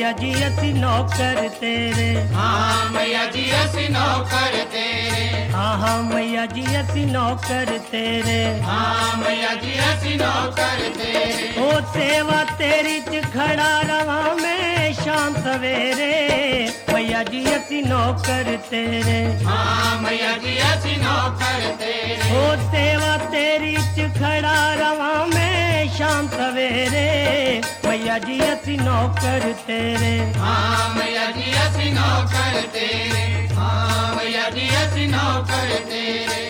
मैया जी असी नौकर तेरे। हाँ मैया जी असी नौकर तेरे। हाँ मैया जी असी नौकर तेरे। हाँ मैया जी असी नौकर तेरे। ओ सेवा तेरी च खड़ा रवा मैं शाम सवेरे, मैया जी असी नौकर तेरे। हाँ मैया जी असी नौकर तेरे। ओ सेवा तेरी च खड़ा रवा मैं शाम सवेरे, मैया जी असी नौकर तेरे। हाँ मैया जी असी नौकर तेरे। हाँ मैया जी असी नौकर तेरे।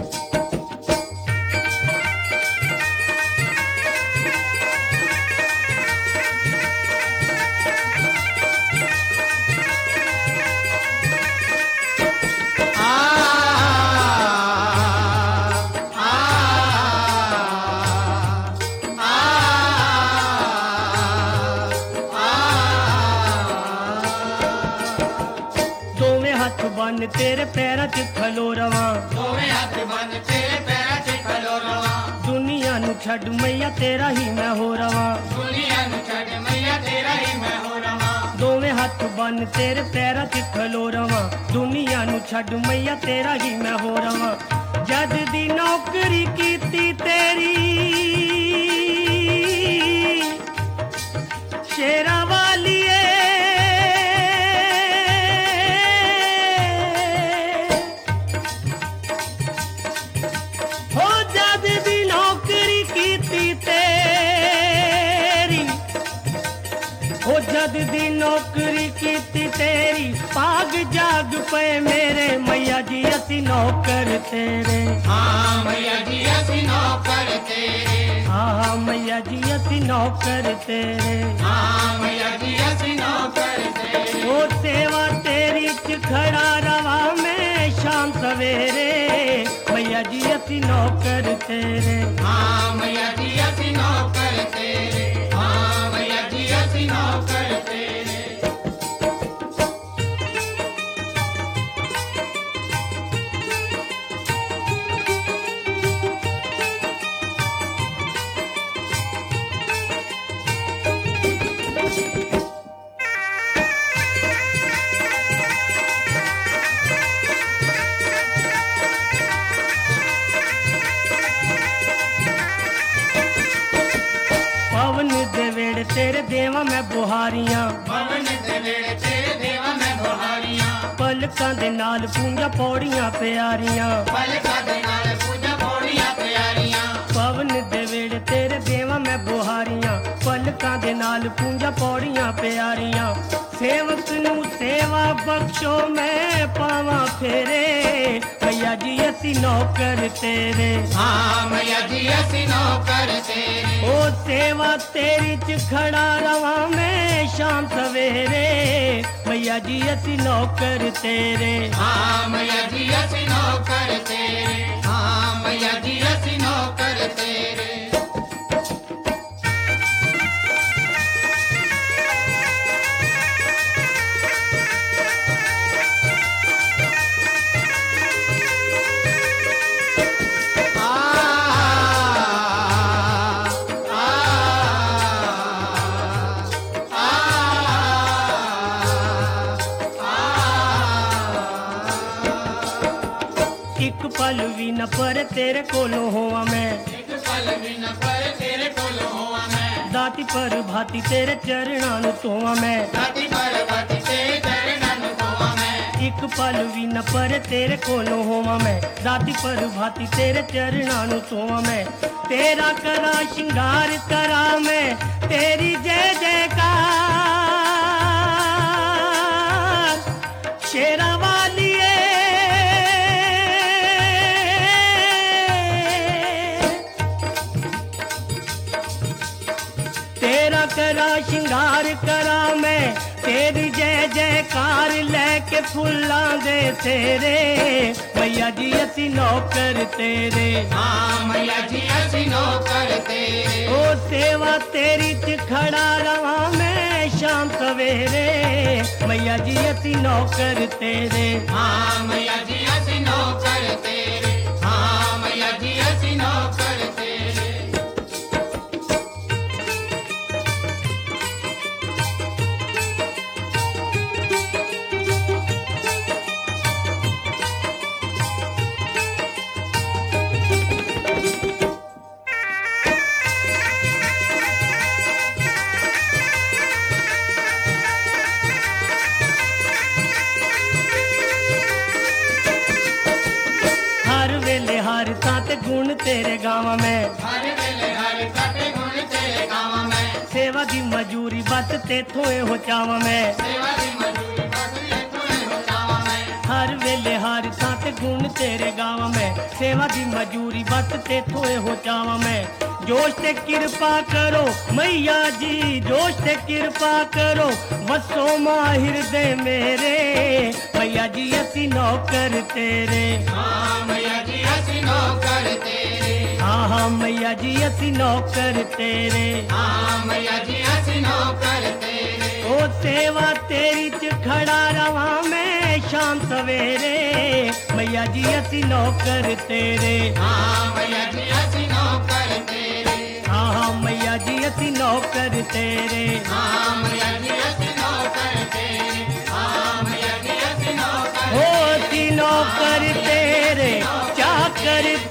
बन तेरे पैर च खलो रवा, दोवें हाथ बन तेरे पैर च खलो रवा। दुनिया नु छड़ मैया तेरा ही मैं हो रवा। दुनिया नु छड़ मैया तेरा ही मैं हो रवा। दोवें हाथ बन तेरे पैर च खलो रवा, दुनिया नु छड़ मैया तेरा ही मैं हो रवा। जद दी नौकरी कीती तेरी शेरा वालिए, जद दी नौकरी कीती तेरी पाग जाग पे मेरे, मैया जी असी नौकर तेरे। हाँ मैया जी असी नौकर तेरे। हाँ मैया जी असी नौकर तेरे। हाँ मैया जी असी नौकर तेरे। ओ सेवा तेरी च खड़ा रवा मैं शाम सवेरे, मैया जी असी नौकर तेरे। हाँ मैया जी असी नौकर तेरे। हाँ मैया जी असी नौकर तेरे। तेरे देवा मैं बुहारियां, पवन दे वेड़े तेरे देवा मैं बुहारियां। पलकां दे नाल पूंजा पौड़ियां प्यारियां, पलकां दे नाल पूजा पौड़ियां प्यारियां। पवन दे वेड़े तेरे देवा मैं बुहारियां, पलकां दे नाल पूंजा पौड़ियां प्यारियां। सेवक नू सेवा बख्शो मैं पावां फेरे, मैया जी असी नौकर तेरे। हाँ मैया जी असी नौकर तेरे। ओ सेवा तेरी च खड़ा रवा मैं शाम सवेरे, मैया जी असी नौकर तेरे। हाँ मैया जी असी नौकर तेरे। हाँ मैया जी असी नौकर तेरे। एक पल भी न पर तेरे कोलों होवा मैं, एक पल भी न पर तेरे कोल होवा मैं। दाती पर भाती तेरे चरणां नु धोवां मैं। दाती पर भाती तेरे चरणां नु धोवां मैं। एक पल भी न पर तेरे कोलों होवा मैं, दाती पर भाती तेरे चरणां नु धोवां मैं। तेरा करा श्रृंगार करा मैं, तेरी जय जयकार शेरा वालिए। तेरा करा श्रृंगार करा मैं, तेरी जय जयकार लेके फुल्लां दे तेरे, मैया जी असी नौकर तेरे। हाँ मैया जी असी नौकर तेरे। ओ सेवा तेरी च खड़ा रवा मैं शाम सवेरे, मैया जी असी नौकर तेरे। हाँ मैया जी असी नौकर तेरे। हाँ मैया जी असी नौकर तेरे। हर वेले हर सत गुण तेरे गाँव में सेवा दी मजूरी बस तेथों हो चाव मैं सेवा दी मजूरी बस तेथों हो चाव मैं हर वेले हर साथ गुण तेरे गाँव में सेवा दी मजूरी बस तेथों हो चाव मैं जोश ते कृपा करो मैया जी जोश ते कृपा करो वसो माहिर दे मेरे मैया जी असी नौकर तेरे हाँ मैया जी असी नौकर तेरे हाँ मैया जी असी नौकर तेरे हाँ मैया जी असी नौकर तेरे ओ सेवा तेरी च खड़ा रवा मैं शाम सवेरे मैया जी असी नौकर तेरे हाँ मैया जी असी नौकर तेरे हाँ मैया जी असी नौकर तेरे हाँ मैया जी असी नौकर तेरे हाँ मैया जी असी नौकर हो सी नौकर तेरे चाकर